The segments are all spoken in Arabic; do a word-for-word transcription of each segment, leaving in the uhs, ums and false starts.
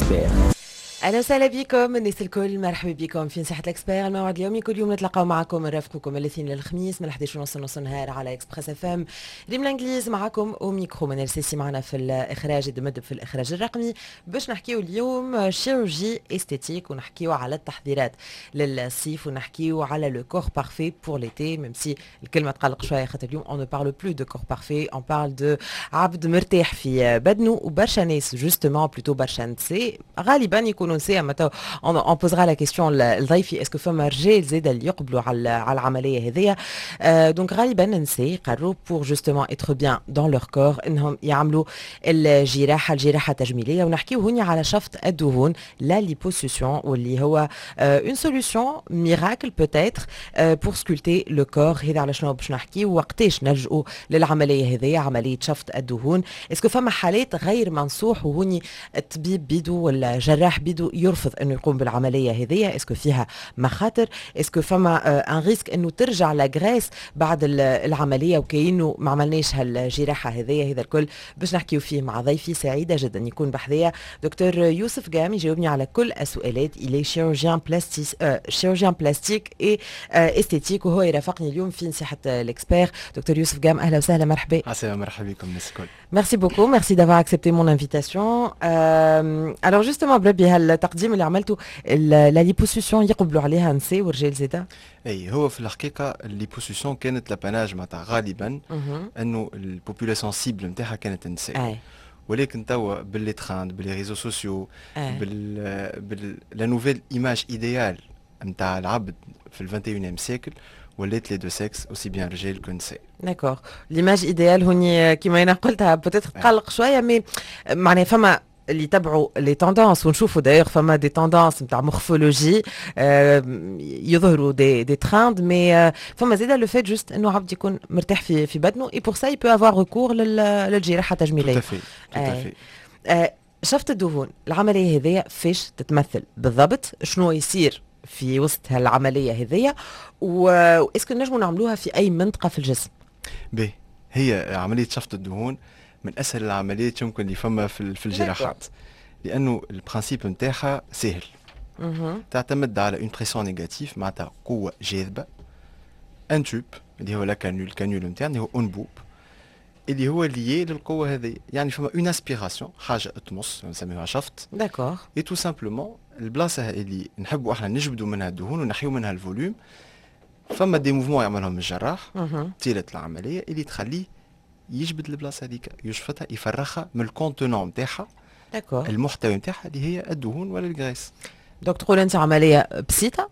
اكسبير. اهلا وسهلا بكم الناس الكل، مرحبا بكم في نصيحة الاكسبير، الموعد اليومي كل يوم نتلاقاو معكم نرافقكم من الاثنين للخميس من احد عشر ونص نص نهار على اكسبريس اف ام. ريم الانجليز معكم وميكرو من السيسي معنا في الاخراج الدمدب في الاخراج الرقمي، باش نحكيو اليوم شيروجي استيتيك ونحكيو على التحضيرات للصيف ونحكيو على لو كور بارفي بور ليتي، ميم سي الكلمه تقلق شويه خاطر اليوم اون نو بارل بلو دو كور بارفي، اون بارل دو عبد مرتاح في بدنه، وبرشا ناس جوستومون بلوتو برشا نساء غالبا يكونوا نساء. متى on posera la question لضيفي اسكو فما رجال زاد اللي يقبلوا على على العمليه هذيا. دونك غالبا نساء قرروا بور جوستومون اتر بيان دون لور كور انهم يعملوا الجراحه الجراحه التجميليه، ونحكيو هنا على شفط الدهون لا ليبوسيسيون، واللي هو اون سوليوشن ميراكل بوتيتر بور سكولتي لو كور. هذا على شنو باش نحكيو، وقتاش نلجؤوا للعمليه هذيا عمليه شفط الدهون. اسكو فما حالات غير منصوح وهني الطبيب بيدو ولا جراح بيدو يرفض انه يقوم بالعمليه هذيا، اسكو فيها مخاطر، اسكو فما ان ريسك انه ترجع لاغريس بعد العمليه وكأنه ما عملناش هالجراحه هذيا. هذا الكل باش نحكيو فيه مع ضيفي، سعيده جدا يكون بحذايا دكتور يوسف قام يجاوبني على كل السؤالات. إلي شيروجيان بلاستيس شيروجيان بلاستيك اي استيتيك، وهو يرافقني اليوم في نصيحه الاكسبير. دكتور يوسف قام اهلا وسهلا، مرحبا. عسلامة، مرحبا بكم الناس الكل. Merci beaucoup, merci d'avoir accepté mon invitation. Euh, alors justement بربي هالتقديم اللي عملته لا ليبوسيسيون يقبلوا عليها نساء ورجال زاده؟ اي هو في الحقيقه الليبوسيسيون كانت لاباناج معناتها غالبا انه البوبولاسيون سيبل نتاعها كانت النساء، ولكن توا باللي تخاند باللي ريزو سوسيو بال بال لا نوفيل ايماج ايديال نتاع العبد في الفانتيونيام سيكل ولات لي دو سكس اوسي بيان رجال كو نساء. داكور، ليماج ايديال هوني كيما انا قلتها بوتيتر تقلق شويه، مي معناها فما اللي يتبعوا لي توندونس ونشوفوا دايوغ فما دي توندونس نتاع مورفولوجي آه يظهروا دي دي تراند، مي آه فما زيدا لو فات جوست انه عبد يكون مرتاح في في بدنه اي بور سا يبو افوار ريكور للجراحه التجميليه. تو تافي تو تافي. شفط الدهون العمليه هذيا فاش تتمثل بالضبط؟ شنو يصير في وسط هالعمليه هذيا، واسكو نجموا نعملوها في اي منطقه في الجسم؟ باهي، هي عمليه شفط الدهون من اسهل العمليات يمكن اللي فما في في الجراحات، لانه البرانسيب نتاعها سهل. تعتمد على اون بريسيون نيجاتيف معناتها قوه جاذبه، ان توب اللي هو لا كانول الكانول نتاعنا اللي هو انبوب اللي هو ليي للقوه هذه، يعني فما اون اسبيراسيون حاجه تمص نسميوها شفط. داكور، اي تو سامبلومون البلاصه اللي نحبوا احنا نجبدوا منها الدهون ونحيوا منها الفوليوم، فما دي موفمون يعملهم الجراح طيله العمليه اللي تخليه يجبد البلاصه هذيك، يشفطها، يفرخها من الكونتونون نتاعها، المحتوى نتاعها اللي هي الدهون ولا الغريس. دونك تقول انت عمليه بسيطه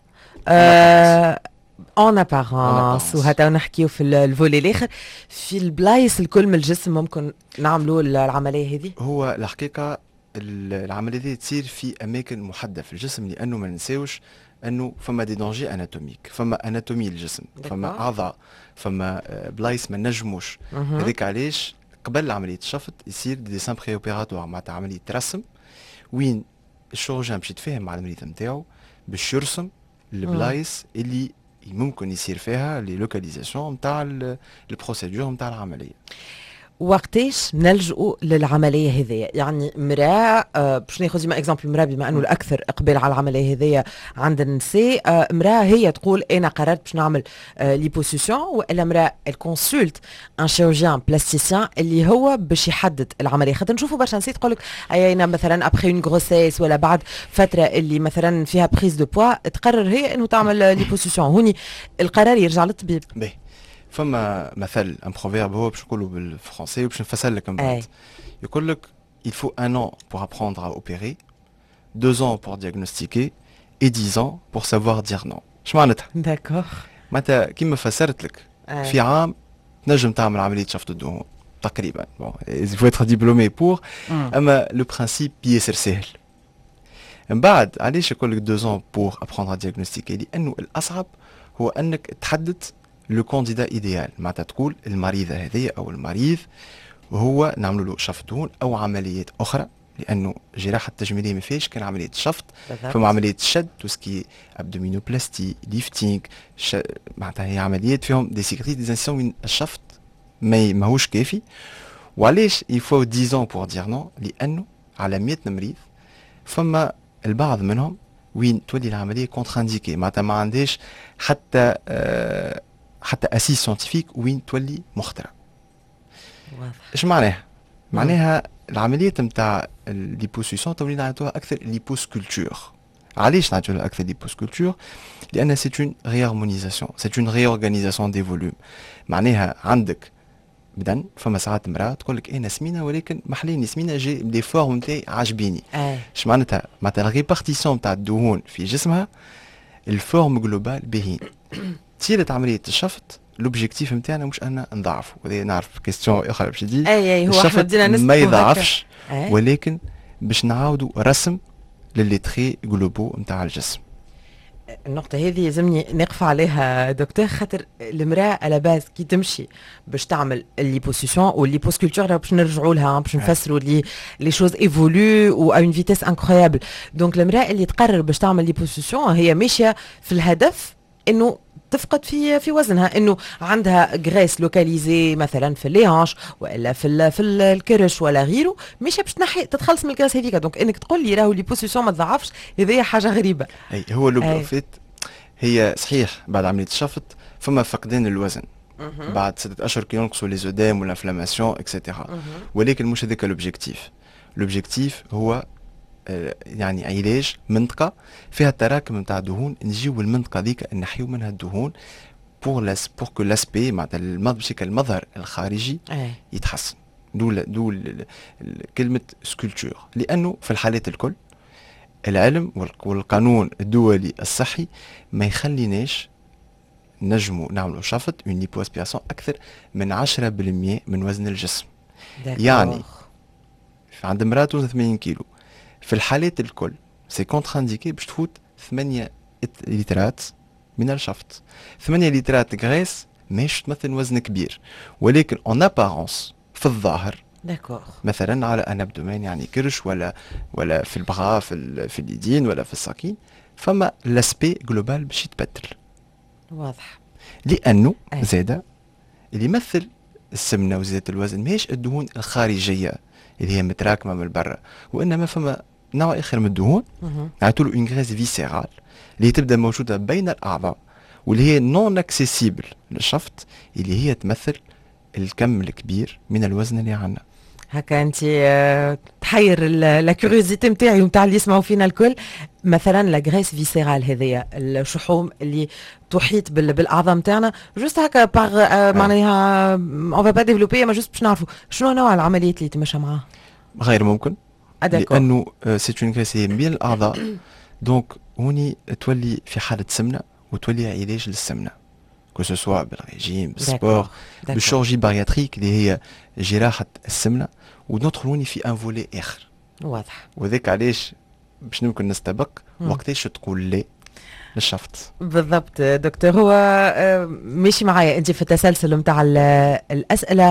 اون ابارونس، وهذا نحكيو في الفولي الاخر في البلايص الكل من الجسم ممكن نعملوا العمليه هذه. هو الحقيقه العمليه دي تصير في اماكن محدده في الجسم، لانه ما ننساوش انه فما دي دونجي اناتوميك، فما اناتومي الجسم، فما اعضاء، فما بلايص ما نجموش. هذاك علاش قبل عمليه الشفط يصير دي ديسان بري اوبيراتوار معناتها عمليه رسم، وين الشورجان باش يتفاهم مع المريض نتاعو باش يرسم البلايص اللي ممكن يصير فيها لي لوكاليزاسيون نتاع البروسيدور نتاع العمليه. وقتاش نلجؤوا للعمليه هذيا؟ يعني مراه آه باش ناخذ ديما اكزامبل مراه بما انه الاكثر اقبال على العمليه هذيا عند النساء، آه مراه هي تقول انا قررت باش نعمل آه ليبوسيسيون، والا مراه الكونسولت ان شيروجيان بلاستيسيان اللي هو باش يحدد العمليه. خاطر نشوفوا برشا نساء تقول لك انا مثلا ابخي اون غروسيس ولا بعد فتره اللي مثلا فيها بريز دو بوا تقرر هي انه تعمل ليبوسيسيون، هوني القرار يرجع للطبيب. باهي، فما مثل ان بروفيرب هو باش نقولوا بالفرنسي وباش نفسر لك من بعد، يقول لك il faut un an pour apprendre à opérer, deux ans pour diagnostiquer et dix ans pour savoir dire non. اش معناتها؟ داكور، معناتها كيما فسرت لك أي. في عام تنجم تعمل عمليه شفط الدهون تقريبا، بون il faut être diplômé pour م. اما لو برانسيب ياسر سهل. من بعد علاش يقول لك deux ans pour apprendre à diagnostiquer؟ لانه الاصعب هو انك تحدد لو كانديدا ايديال، معناتها تقول المريضه هذه او المريض وهو نعملوا له شفط دهون او عمليات اخرى، لانه جراحه التجميليه ما فيهاش كان عمليه شفط، فما عمليه شد توسكي ابدومينوبلاستي ليفتينغ ش... معناتها هي عمليات فيهم دي سيكريت دي انسيون من الشفط ما ماهوش كافي. وعلاش يفو دix ans بور دير نو؟ لانه على مية مريض فما البعض منهم وين تولي العمليه كونترانديكي معناتها ما عندهاش حتى آه حتى اسيس ساينتيفيك وين تولي مخترع. ايش معناها؟ معناها العمليه نتاع الليبوسيسيون تولي نعطوها اكثر ليبوسكولتور. علاش نعطوها اكثر ليبوسكولتور؟ لان سي اون ريهارمونيزاسيون، سي اون ريورغانيزاسيون دي فوليوم. معناها عندك بدن فما ساعات مراه تقول لك انا سمينه ولكن محليني سمينه جي دي فورم نتاعي عاجبيني. اش معناتها؟ معناتها الريبارتيسيون نتاع الدهون في جسمها الفورم جلوبال باهين. تيرت عمليه الشفط لوبجيكتيف نتاعنا مش ان نضعفوا، وهذا نعرف كيستيون اخرى باش تجي. اي اي هو احنا بدينا نسبة ما يضعفش ولكن باش نعاودوا رسم للي تخي جلوبو نتاع الجسم. النقطة هذه يلزمني نقف عليها دكتور، خاطر المرأة على باز كي تمشي باش تعمل الليبوسيسيون والليبوسكولتور باش نرجعوا لها باش نفسروا لي لي شوز ايفولو و اون فيتيس انكرويابل. دونك المرأة اللي تقرر باش تعمل ليبوسيسيون هي ماشية في الهدف انه تفقد في في وزنها، انه عندها غريس لوكاليزي مثلا في الليهانش ولا في ال في ال الكرش ولا غيره، مش باش تنحي تتخلص من الغريس هذيك. دونك انك تقول لي راهو ليبوسيسيون ما تضعفش، هذه حاجه غريبه. اي هو لو فيت هي صحيح بعد عمليه الشفط فما فقدان الوزن بعد ستة اشهر كي ينقصوا لي زودام والانفلاماسيون اكسيتيرا، ولكن مش هذاك لوبجيكتيف. لوبجيكتيف هو يعني علاج منطقه فيها تراكم نتاع دهون، نجيو المنطقه ذيك نحيو منها الدهون بور لاس بور كو لاسبي معناتها بشكل المظهر الخارجي يتحسن. دول دول كلمه سكولتور، لانه في الحالات الكل العلم والقانون الدولي الصحي ما يخليناش نجموا نعملوا شفط اون ليبو اسبيراسيون اكثر من عشرة بالمئة من وزن الجسم. يعني عند مراته ثمانين كيلو في الحالات الكل سي كونترانديكي باش تفوت ثمانية لترات من الشفط. ثمانية لترات غريس ماهيش تمثل وزن كبير، ولكن اون ابارونس في الظاهر داكور مثلا على ان ابدومين يعني كرش ولا ولا في البغا في, في اليدين ولا في الساقين، فما لاسبي جلوبال باش يتبدل. واضح. لانه أي. زاده اللي يمثل السمنه وزياده الوزن ماهيش الدهون الخارجيه اللي هي متراكمه من برا، وانما فما نوع اخر من الدهون نعطولو اون غريس فيسيرال اللي تبدا موجوده بين الاعضاء واللي هي نون اكسيسيبل للشفط، اللي هي تمثل الكم الكبير من الوزن اللي عندنا. هكا انت تحير لا كيوريوزيتي نتاعي ونتاع اللي يسمعوا فينا الكل. مثلا لا غريس فيسيرال هذيا الشحوم اللي تحيط بالاعضاء نتاعنا، جوست هكا باغ معناها اون فا با ديفلوبي، ما جوست باش نعرفوا شنو نوع العمليات اللي تمشى معاها. غير ممكن لانه سي اون غريس بين الاعضاء، دونك هوني تولي في حاله سمنه وتولي علاج للسمنه كو سو سوا بالريجيم بالسبور بالشورجي بارياتريك اللي هي جراحه السمنه، وندخلوني في ان فولي اخر. واضح. وذاك علاش باش نمكن نستبق وقتاش تقول لا للشفط. بالضبط دكتور. هو ماشي معايا انت في التسلسل نتاع الاسئله،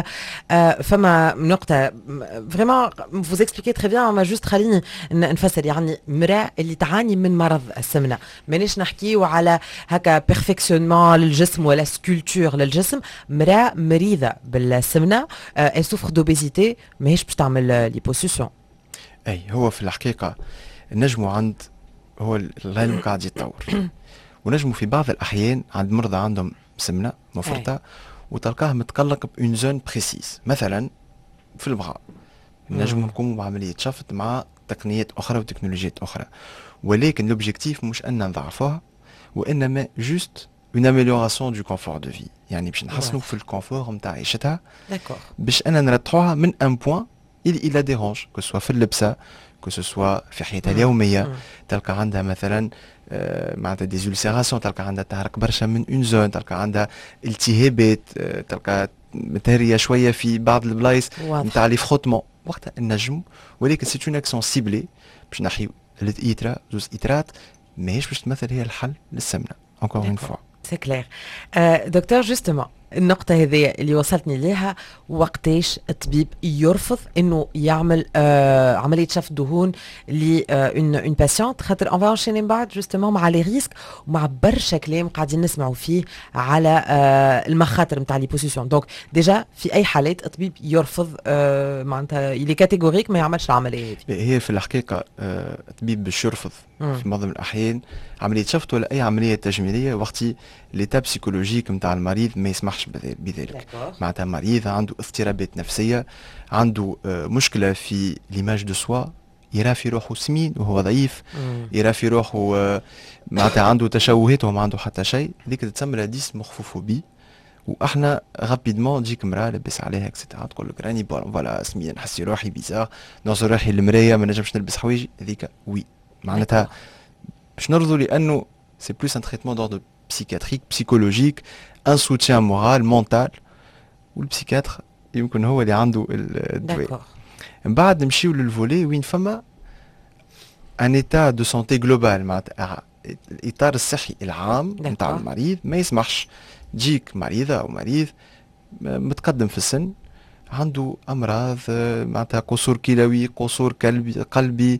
فما نقطه فريمون فوز اكسبليكي تري بيان، ما جوست خليني نفسر. يعني مراه اللي تعاني من مرض السمنه، مانيش نحكيو على هكا بيرفكسيونمون للجسم ولا سكولتور للجسم، مراه مريضه بالسمنه اي سوفر دوبيزيتي ماهيش باش تعمل ليبوسيسيون. اي هو في الحقيقه نجموا عند هو العلم قاعد يتطور، ونجموا في بعض الأحيان عند مرضى عندهم سمنة مفرطة وتلقاه متقلق بأون زون بريسيس، مثلا في البغاء نجموا نقوموا بعملية شفط مع تقنيات أخرى وتكنولوجيات أخرى، ولكن لوبجيكتيف مش أن نضعفوها وإنما جوست اون اميليوراسيون دو كونفور دو في، يعني باش نحسنوا في الكونفور نتاع عيشتها، باش أنا نرتحوها من ان بوان إلى إلى ديرونج كو سوا في اللبسة كو سوا في حياتها اليوميه. تلقى عندها مثلا آه معناتها دي زولسيراسيون، تلقى عندها تهرق برشا من اون زون، تلقى عندها التهابات، آه تلقى متهريه شويه في بعض البلايص نتاع لي فروتمون، وقتها النجم. ولكن سي اون اكسيون سيبلي باش نحيو ثلاث ايترا زوز ايترات ماهيش باش تمثل هي الحل للسمنه. انكور اون فوا سي كلير. دكتور جوستومون النقطة هذه اللي وصلتني لها، وقتاش الطبيب يرفض انه يعمل آه عملية شفط دهون ل اون اون باسيونت، خاطر اون فا انشيني من بعد جوستومون مع لي ريسك ومع برشا كلام قاعدين نسمعوا فيه على آه المخاطر نتاع لي بوزيسيون. دونك ديجا في اي حالات الطبيب يرفض آه معناتها يلي كاتيجوريك ما يعملش العملية هذه. هي في الحقيقة آه الطبيب باش يرفض في معظم الأحيان عملية شفط ولا أي عملية تجميلية وقتي ليتا بسيكولوجيك نتاع المريض ما يسمحش بذلك. معناتها مريض عنده اضطرابات نفسية، عنده آه مشكلة في ليماج دو سوا، يرى في روحه سمين وهو ضعيف، يرى في روحه آه معناتها عنده تشوهات وهو ما عنده حتى شيء، هذيك تسمى لا ديسمورفوفوبي. واحنا غابيدمون تجيك مراه لاباس عليها اكسيتيرا تقول لك راني فوالا سمين نحس روحي بيزار نوصل روحي للمرايه ما نجمش نلبس حوايجي، هذيك وي معناتها باش نرضوا لانه سي بلوس ان تريتمون دوردر بسيكاتريك بسيكولوجيك ان سوتيان مورال مونتال، والبسيكاتر يمكن هو اللي عنده الدواء. من بعد نمشيو للفولي وين فما ان ايتا دو سونتي جلوبال، معناتها الاطار الصحي العام نتاع المريض ما يسمحش تجيك مريضة أو مريض متقدم في السن عنده أمراض معناتها قصور كلوي، قصور قلبي قلبي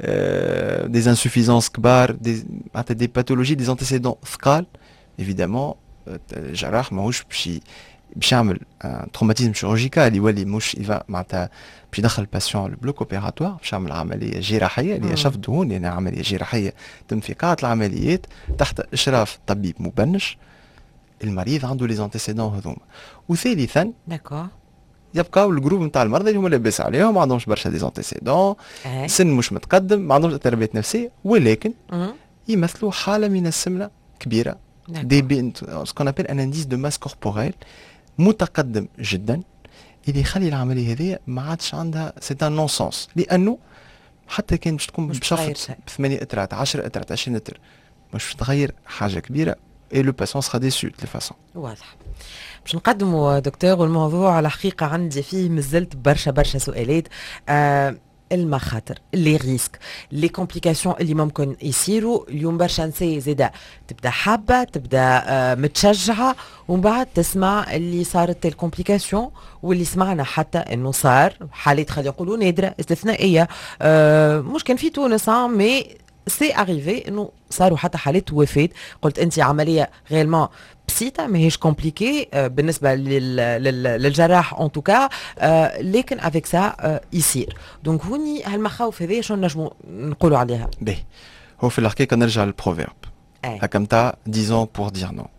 آه، دي انسوفيزانس كبار، دي معناتها دي باثولوجي دي انتيسيدون ثقال. ايفيدامون الجراح ماهوش باش باش يعمل تروماتيزم شيرورجيكال يولي مش يفا معناتها باش يدخل الباسيون البلوك اوبيراتوار باش يعمل عمليه جراحيه اللي هي شفط دهون، يعني عمليه جراحيه تم في قاعه العمليات تحت اشراف طبيب مبنش. المريض عنده لي زانتيسيدون هذوما. وثالثا داكور يبقاو الجروب نتاع المرضى اللي هما لاباس عليهم ما عندهمش برشا دي زانتيسيدون، سن مش متقدم، ما عندهمش اضطرابات نفسيه، ولكن مم. يمثلوا حاله من السمنه كبيره، دي بي سكون ابل ان انديس دو ماس كوربوريل متقدم جدا، اللي يخلي العمليه هذه ما عادش عندها سي ان نون سونس، لانه حتى كان باش تكون بشفط ثمانية اترات عشرة اترات عشرين اتر مش تغير حاجه كبيره. et le patient sera déçu de toute façon. واضح. باش نقدموا دكتور والموضوع على حقيقة عندي فيه مازلت برشا برشا سؤالات. آه المخاطر، لي ريسك، لي كومبليكاسيون اللي ممكن يصيروا. اليوم برشا نساء زاده تبدا حابه تبدا آه متشجعه ومن بعد تسمع اللي صارت الكومبليكاسيون، واللي سمعنا حتى انه صار حالات خلينا نقولوا نادره استثنائيه. آه مش كان في تونس مي سي اريفي انه صاروا حتى حالات وفاه. قلت انت عمليه غيرمون بسيطه ماهيش كومبليكي آه بالنسبه لل... لل... للجراح ان توكا، آه لكن افيك سا آه يصير. دونك هوني هالمخاوف هذه شنو نجموا نقولوا عليها؟ باهي هو في الحقيقه نرجع للبروفيرب هكا نتاع ديزون بور دير نو،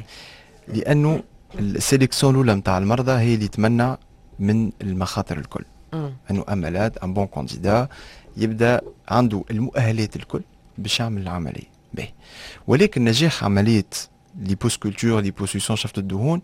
لانه السيليكسيون الاولى نتاع المرضى هي اللي تمنع من المخاطر الكل. م. انه امالات ان بون كانديدا يبدا عنده المؤهلات الكل باش يعمل العمليه باهي، ولكن نجاح عمليه ليبوسكولتور ليبوسيسيون شفط الدهون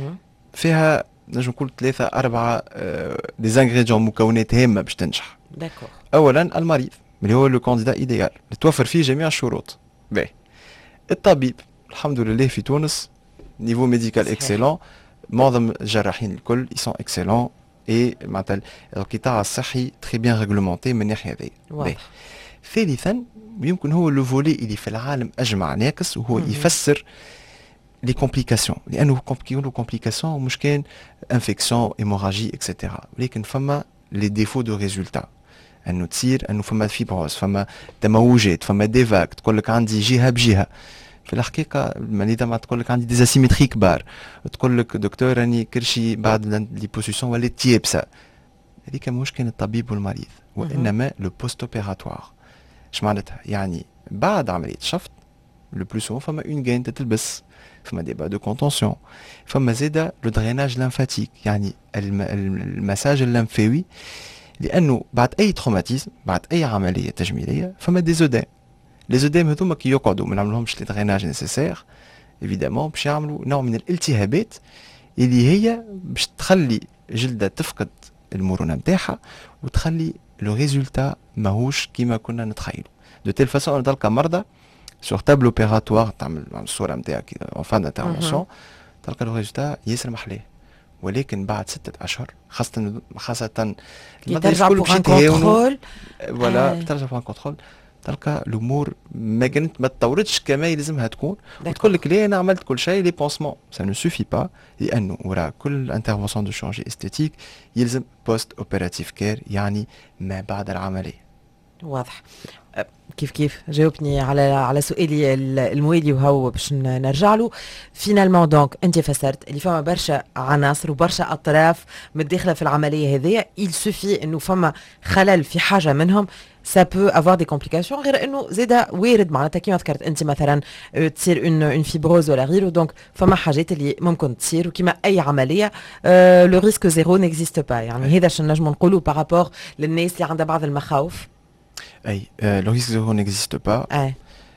فيها نجم نقول ثلاثه اربعه دي زانغريديون مكونات هامه باش تنجح. داكور. اولا المريض اللي هو لو كانديدا ايديال اللي توفر فيه جميع الشروط باهي. الطبيب الحمد لله في تونس نيفو ميديكال اكسيلون، معظم الجراحين الكل يسون اكسيلون اي معناتها القطاع الصحي تري بيان ريغلومونتي من الناحيه هذه. ثالثا يمكن هو لو فولي اللي في العالم اجمع ناقص وهو م- يفسر لي كومبليكاسيون، لانه كومبليكاسيون كومبليكاسيون مش كان انفيكسيون ايموراجي اكسيتيرا، ولكن فما لي ديفو دو ريزولتا انه تصير انه فما فيبروز، فما تموجات، فما ديفاك تقول لك عندي جهه بجهه. في الحقيقه المريضه ما تقول لك عندي ديزاسيمتري كبار، تقول لك دكتور راني كرشي بعد لي بوزيسيون ولات تيابسه، هذيك ماهوش كان الطبيب والمريض وانما لو بوست اوبيراتوار. اش معناتها؟ يعني بعد عمليه شفط لو بلو سون فما اون غين تلبس، فما دي با دو كونتونسيون، فما زاده لو دريناج لامفاتيك يعني المساج اللمفاوي، لانه بعد اي تروماتيزم بعد اي عمليه تجميليه فما دي زودام، لي زودام هذوما كي يقعدوا ما نعملهمش لي دريناج نيسيسير ايفيدامون باش يعملوا نوع من الالتهابات اللي هي باش تخلي جلده تفقد المرونه نتاعها وتخلي لو ريزولتا ماهوش كيما كنا نتخيلوا. دو تيل فاسون تلقى مرضى سور تابل اوبيراتوار تعمل الصوره نتاعك اون فان انترفونسيون تلقى لو ريزولتا ياسر محلاه، ولكن بعد ستة اشهر خاصه خاصه كي ترجع بوغ ان كونترول فوالا ترجع بوغ ان كونترول تلقى الامور ما كانت ما تطورتش كما يلزمها تكون، وتقول لك ليه انا عملت كل شيء لي بونسمون سا نو سوفي با، لانه وراء كل انترفونسيون دو شونجي استيتيك يلزم بوست اوبيراتيف كير، يعني ما بعد العمليه. واضح. كيف كيف جاوبني على على سؤالي الموالي وهو باش نرجع له. فينالمون دونك انت فسرت اللي فما برشا عناصر وبرشا اطراف متداخله في العمليه هذيا، il suffit انه فما خلل في حاجه منهم ça peut avoir des complications، غير انه زاده وارد معناتها كيما ذكرت انت مثلا تصير اون اون فيبروز ولا غيره، دونك فما حاجات اللي ممكن تصير وكيما اي عمليه لو ريسك زيرو نيكزيست با، يعني هذا شنو نجمو نقولوا بارابور للناس اللي عندها بعض المخاوف. اي لو ريسك زيرو نيكزيست با، اي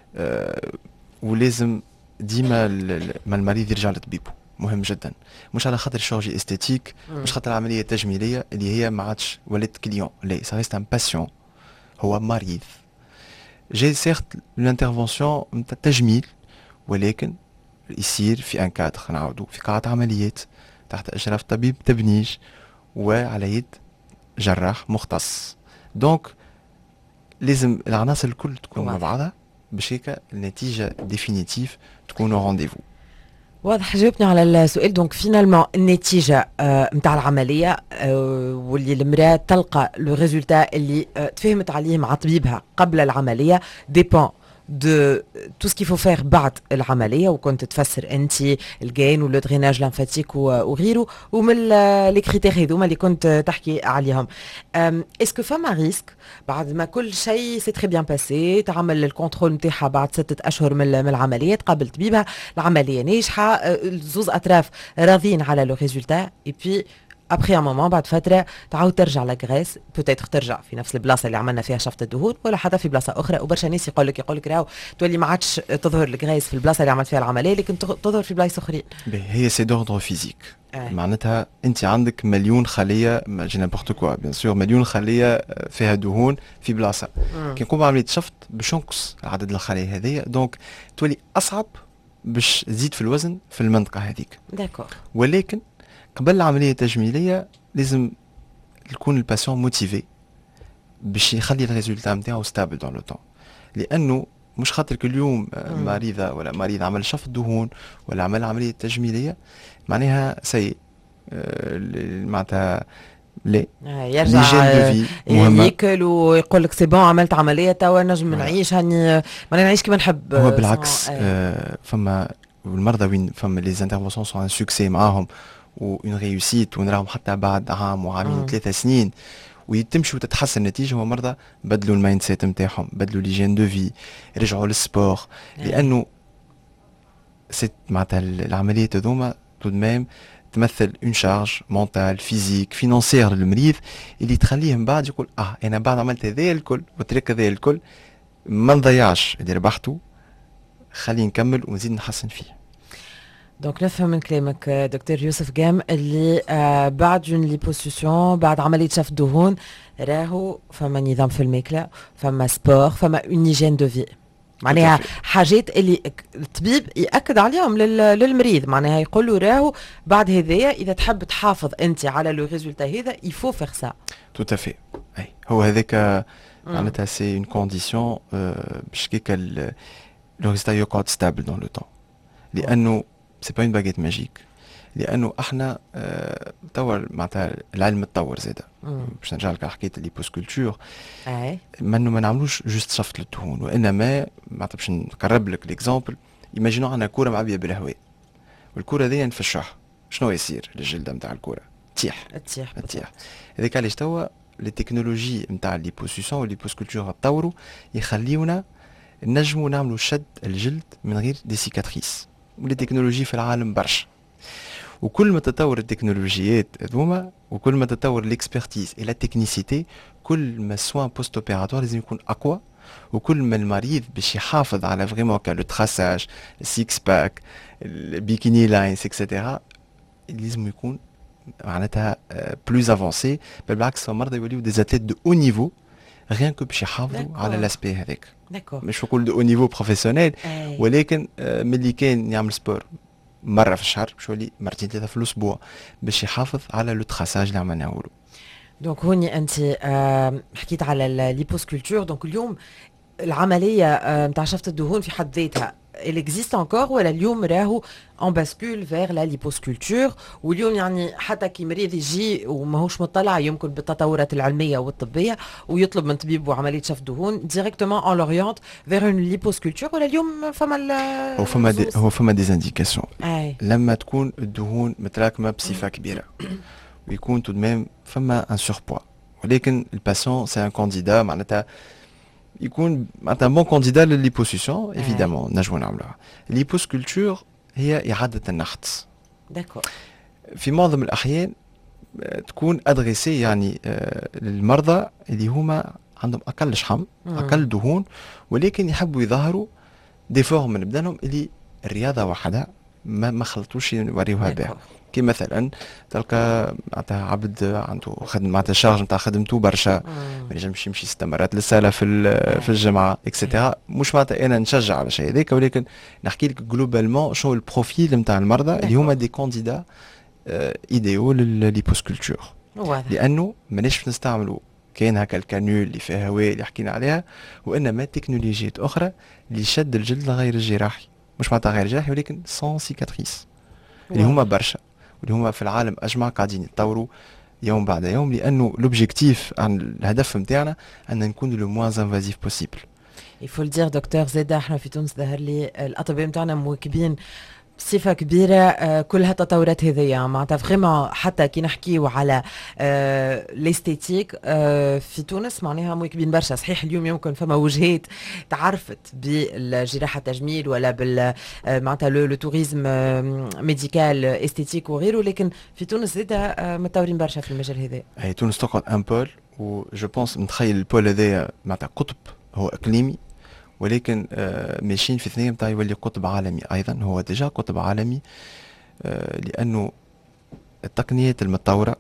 ولازم ديما ما المريض يرجع لطبيبه، مهم جدا، مش على خاطر الشورجي استيتيك، مش خاطر العمليه التجميليه اللي هي ما عادش ولات كليون، لا سا ريست ان باسيون، هو مريض جاي سيرت الانترفونسيون نتاع التجميل، ولكن يصير في ان كادر، نعاودوا في قاعه عمليات تحت اشراف طبيب تبنيج وعلى يد جراح مختص. دونك لازم العناصر الكل تكون مع بعضها باش هيك النتيجه ديفينيتيف تكون رونديفو. واضح. جاوبني على السؤال. دونك فينالمون النتيجه نتاع آه العمليه آه واللي المراه تلقى لو ريزولتا اللي آه تفهمت عليه مع طبيبها قبل العمليه ديبون de tout ce qu'il faut faire بعد العمليه، وكنت تفسر انت الجين ولو دريناج لامفاتيك وغيره، ومن لي كريتير هذوما اللي كنت تحكي عليهم. اسكو فما ريسك بعد ما كل شيء سي تري بيان باسي، تعمل الكونترول نتاعها بعد ستة اشهر من العمليه، تقابل طبيبها، العمليه ناجحه، زوز اطراف راضيين على لو ريزولتا، اي بي ابخي ان مومون بعد فتره تعاود ترجع لغريس، بوتيتر ترجع في نفس البلاصه اللي عملنا فيها شفط الدهون ولا حتى في بلاصه اخرى. وبرشا ناس يقول لك يقول لك راهو تولي ما عادش تظهر الغريس في البلاصه اللي عملت فيها العمليه، لكن تظهر في بلايص اخرين. هي سي دوردر فيزيك، معناتها انت عندك مليون خليه، جي نيمبورت كوا بيان سور، مليون خليه فيها دهون في بلاصه، كي نقوم بعمليه شفط باش نقص عدد الخلايا هذيا، دونك تولي اصعب باش تزيد في الوزن في المنطقه هذيك. داكور. ولكن قبل العمليه التجميليه لازم يكون الباسيون موتيفي باش يخلي الريزولتا نتاعو ستابل دون لو طون، لانه مش خاطر كل يوم مريضه ولا مريض عمل شفط دهون ولا عمل عمليه تجميليه معناها سي معناتها لا يرجع ياكل ويقول لك سي بون عملت عمليه توا نجم نعيش هاني ما نعيش كيما نحب. هو بالعكس آه فما المرضى وين فما لي انترفونسيون سون ان سوكسي معاهم وون ريوسيت ونراهم حتى بعد عام وعامين وثلاثة سنين ويتمشي وتتحسن النتيجه، هو مرضى بدلوا المايند سيت نتاعهم، بدلوا ليجين دو في، رجعوا للسبور، لانه سيت معناتها العمليه هذوما تو ميم تمثل اون شارج مونتال فيزيك فينانسيير للمريض اللي تخليه من بعد يقول اه انا بعد عملت هذا الكل والطريق هذا الكل ما نضيعش اللي ربحته، خلي نكمل ونزيد نحسن فيه. دونك نفهم من كلامك دكتور يوسف جام اللي آه بعد اون ليبوسيسيون بعد عمليه شفط دهون راهو فما نظام في الماكله، فما سبور، فما اون هيجين دو في، معناها حاجات اللي الطبيب ياكد عليهم للمريض، معناها يقول له راهو بعد هذايا اذا تحب تحافظ انت على لو ريزولتا هذا يفو فيغ سا. تو تافي اي هو هذاك معناتها سي اون كونديسيون باش كيك لو ريزولتا يقعد ستابل دون لو طون، لانه سي با اون باغيت ماجيك، لانه احنا اه توا معناتها العلم تطور زاده باش نرجع لك على حكايه الليبوسكولتور، اي منو ما نعملوش جوست شفط للدهون، وانما معناتها باش نقرب لك ليكزامبل، ايماجينو عندنا كوره معبيه بالهواء والكوره دي نفشوها، شنو يصير للجلده نتاع الكوره؟ تيح تيح تيح. هذاك علاش توا لي تكنولوجي نتاع الليبوسيسيون والليبوسكولتور تطوروا يخليونا نجموا نعملوا شد الجلد من غير دي سيكاتريس، ولي تكنولوجي في العالم برشا، وكل ما تطور التكنولوجيات هذوما وكل ما تطور ليكسبرتيز الى تكنيسيتي، كل ما السوان بوست اوبيراتوار لازم يكون اقوى، وكل ما المريض باش يحافظ على فريمون كان لو تراساج السيكس باك البيكيني لاينز اكسيتيرا لازم يكون معناتها بلوز افونسي، بل بالعكس المرضى يوليو دي اتليت دو او نيفو غير كو باش يحافظوا على لاسبي هذاك. مش نقول دو او نيفو بروفيسيونيل، ولكن ملي كان يعمل سبور مره في الشهر باش يولي مرتين ثلاثه في الاسبوع باش يحافظ على لو تراساج اللي عملناه له. دونك هوني انت آه حكيت على الليبوسكولتور، دونك اليوم العمليه نتاع شفط الدهون في حد ذاتها elle existe encore ولا اليوم راهو on bascule vers la liposculture واليوم يعني حتى كي مريض يجي وماهوش مطلع يمكن بالتطورات العلميه والطبيه ويطلب من طبيب عمليه شفط دهون directement on l'oriente vers une liposculture ولا اليوم فما هو فما دي هو فما دي انديكاسيون أي. لما تكون الدهون متراكمه بصفه كبيره ويكون تو دميم فما ان سوربوا ولكن الباسيون سي ان كانديدا معناتها يكون معناتها بون كانديدا للليبوسيسيون ايفيدامون نجمو نعملوها. الليبوسكولتور هي اعاده النحت. داكور. في معظم الاحيان تكون ادريسي يعني للمرضى اللي هما عندهم اقل شحم اقل دهون ولكن يحبوا يظهروا دي فورم من بدنهم اللي الرياضه وحدها ما ما خلطوش يوريوها بها. كي مثلا تلقى معناتها عبد عنده خدمه معناتها الشارج نتاع خدمته برشا ما ينجمش يمشي ست مرات للصاله في في الجامعه اكسيتيرا. مش معناتها انا نشجع على شيء هذاك ولكن نحكي لك جلوبالمون شو البروفيل نتاع المرضى اللي هما دي كانديدا ايديو للليبوسكولتور لانه ماناش نستعملوا كاين هكا الكانول اللي فيها هواء اللي حكينا عليها وانما تكنولوجيات اخرى لشد الجلد غير الجراحي. مش معناتها غير جراحي ولكن سون سيكاتريس اللي هما برشا واللي هما في العالم اجمع قاعدين يتطوروا يوم بعد يوم لانه لوبجيكتيف عن الهدف نتاعنا ان نكون لو موان انفازيف بوسيبل. يفول دير دكتور زيدا احنا في تونس ظهر لي الاطباء نتاعنا مواكبين بصفه كبيره آه كل هالتطورات هذيا معناتها فريمون حتى كي نحكيو على آه ليستيتيك آه في تونس معناها مواكبين برشا. صحيح اليوم يمكن فما وجهات تعرفت بالجراحه التجميل ولا بال آه معناتها لو توريزم آه ميديكال استيتيك وغيره لكن في تونس زاده آه متطورين برشا في المجال هذا. هي تونس تقعد ان بول و جو بونس نتخيل البول هذايا معناتها قطب هو اقليمي ولكن آه ماشيين في ثنين نتاع يولي قطب عالمي ايضا. هو ديجا قطب عالمي آه لانه التقنيات المتطوره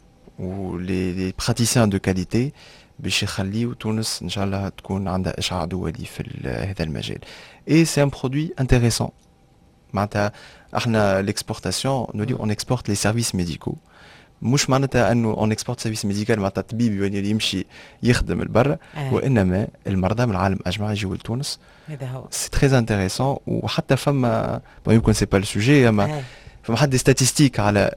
ولي براتيسيان دو كاليتي باش يخليو تونس ان شاء الله تكون عندها اشعاع دولي في هذا المجال. اي سي ان برودوي انتريسون معناتها احنا ليكسبورتاسيون نولي اون اكسبورت لي سيرفيس ميديكو. مش معناتها انه اون اكسبورت سيرفيس ميديكال معناتها الطبيب يولي يمشي يخدم البر آه. وانما المرضى من العالم اجمع يجيو لتونس. هذا هو سي تري انتريسون. وحتى فما يمكن سي با السوجي اما آه. فما حد ستاتيستيك على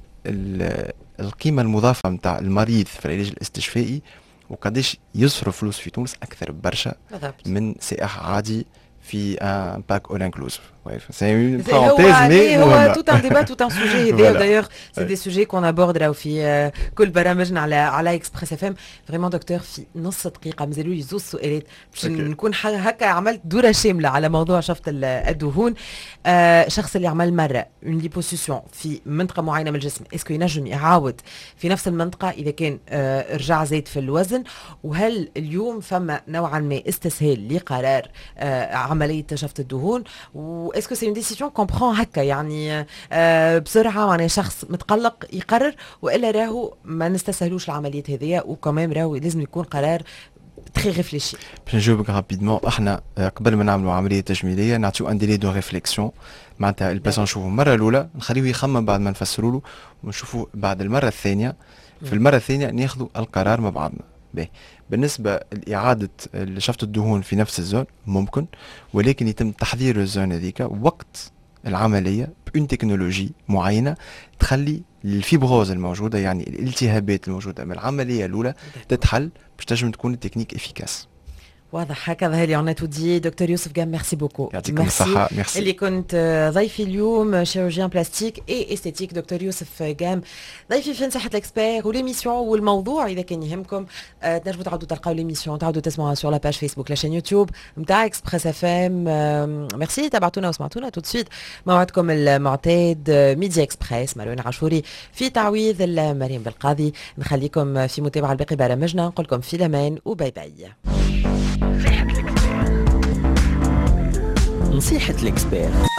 القيمه المضافه نتاع المريض في العلاج الاستشفائي وقداش يصرف فلوس في تونس اكثر برشا من سائح عادي في ان باك اول انكلوسيف. C'est une parenthèse, mais هو tout un débat, tout un sujet. D'ailleurs, c'est des sujets qu'on aborde là في كل برامجنا على على اكسبريس اف ام. فريمون دكتور في نص دقيقة مازالوا لي زوج سؤالات باش نكون هكا عملت دورة شاملة على موضوع شفط الدهون. الشخص اللي عمل مرة اون ليبوسيسيون في منطقة معينة من الجسم اسكو ينجم يعاود في نفس المنطقة إذا كان رجع زيد في الوزن؟ وهل اليوم فما نوعا ما استسهال لقرار عملية شفط الدهون؟ و اسكو سي اون ديسيجن كون برون هكا يعني آه بسرعه معناها شخص متقلق يقرر والا راهو ما نستسهلوش العمليات هذيا وكمان راهو لازم يكون قرار تري ريفليشي؟ باش نجاوبك رابيدمون. احنا قبل ما نعملوا عمليه تجميليه نعطيو ان ديلي دو ريفليكسيون معناتها الباسون نشوفوا المره الاولى نخليه يخمم بعد ما نفسروا له ونشوفوا بعد المره الثانيه. في المره الثانيه ناخذوا القرار مع بعضنا. باهي بالنسبه لاعاده شفط الدهون في نفس الزون ممكن ولكن يتم تحضير الزون هذيك وقت العمليه بأون تكنولوجي معينه تخلي الفيبروز الموجوده يعني الالتهابات الموجوده من العمليه الاولى تتحل باش تنجم تكون التكنيك افيكاس. واضح هكذا هي اللي عنا تودي. دكتور يوسف جام ميرسي بوكو. يعطيكم الصحة. ميرسي. اللي كنت ضيفي اليوم شيروجيان بلاستيك اي استيتيك دكتور يوسف جام ضيفي في نصيحة الاكسبير وليميسيون. والموضوع اذا كان يهمكم أه تنجموا تعاودوا تلقاو ليميسيون تعاودوا تسمعوها سور لا باج فيسبوك لاشين يوتيوب نتاع اكسبريس اف ام. أه ميرسي تابعتونا وسمعتونا. تو سويت موعدكم المعتاد ميديا اكسبريس مروان عاشوري في تعويض مريم بالقاضي. نخليكم في متابعة الباقي برامجنا نقول لكم في الامان وباي باي. نصيحة الإكسبير.